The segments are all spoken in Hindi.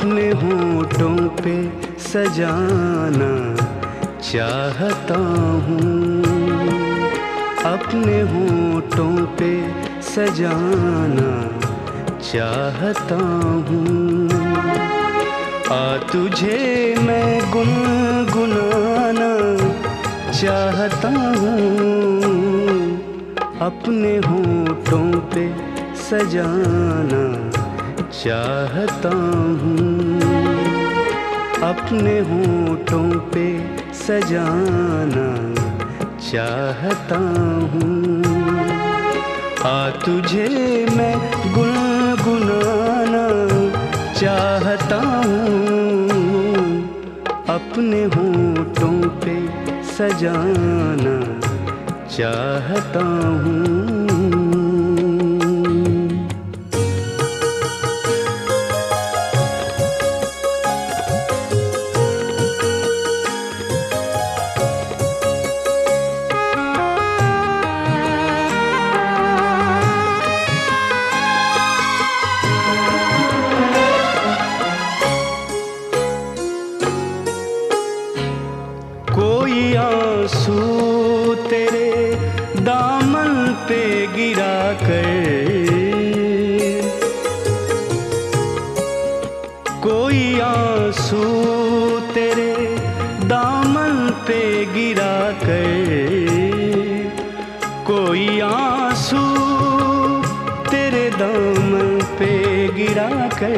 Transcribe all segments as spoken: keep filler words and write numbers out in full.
अपने होठों पे सजाना चाहता हूँ, अपने होठों पे सजाना चाहता हूँ। आ तुझे मैं गुनगुनाना चाहता हूँ, अपने होठों पे सजाना चाहता हूँ, अपने होठों पे सजाना चाहता हूँ। आ तुझे मैं गुनगुनाना चाहता हूँ, अपने होठों पे सजाना चाहता हूँ। कोई आंसू तेरे दामन पे गिरा कर, कोई आंसू तेरे दामन पे गिरा कर, कोई आंसू तेरे दामन पे गिरा कर,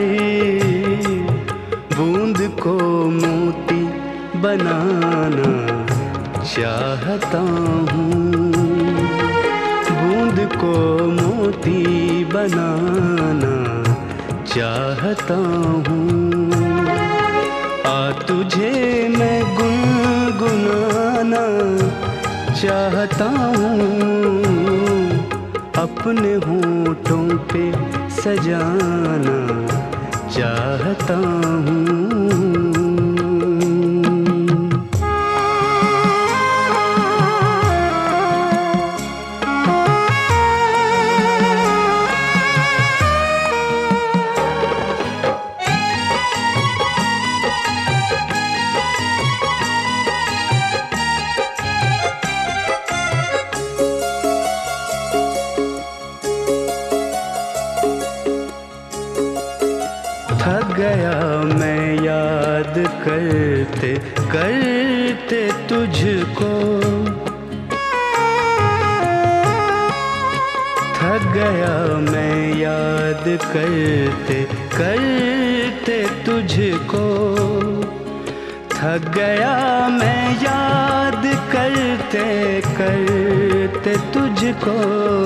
बूंद को मोती बनाना चाहता हूँ, बूंद को मोती बनाना चाहता हूँ। आ तुझे मैं गुनगुनाना चाहता हूँ, अपने होठों पे सजाना चाहता हूँ। थक गया मैं याद करते करते तुझको, थक गया मैं याद करते करते तुझको, थक गया मैं याद करते करते तुझको।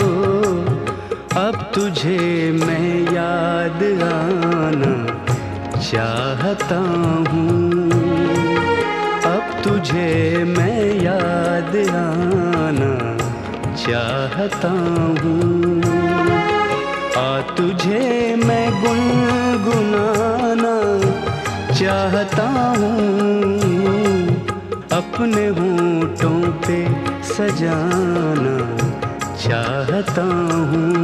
अब तुझे मैं याद आना चाहता हूँ, अब तुझे मैं याद आना चाहता हूँ। आ तुझे मैं गुनगुनाना चाहता हूँ, अपने होठों पे सजाना चाहता हूँ।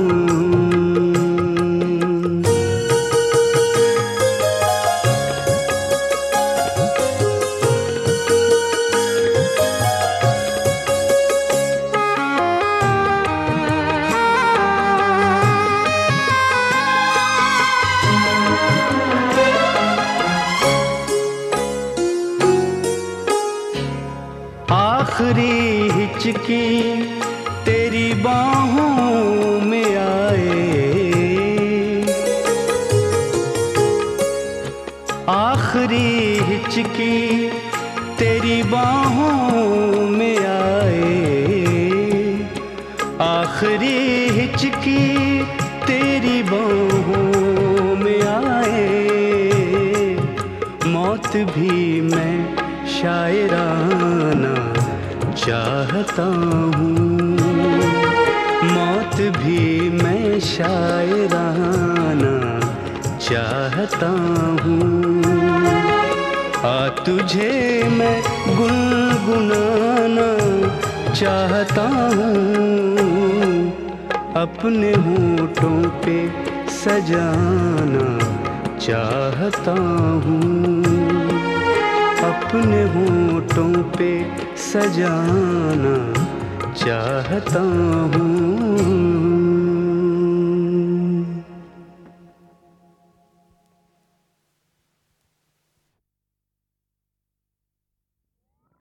आखिरी हिचकी तेरी बाहों में आए, आखिरी हिचकी तेरी बाहों में आए, आखिरी हिचकी तेरी बाहों में आए। मौत भी मैं शायराना चाहता हूँ, मौत भी मैं शायराना चाहता हूँ। आ तुझे मैं गुनगुनाना चाहता हूँ, अपने होठों पे सजाना चाहता हूँ, अपने होठों पे सजाना चाहता हूँ।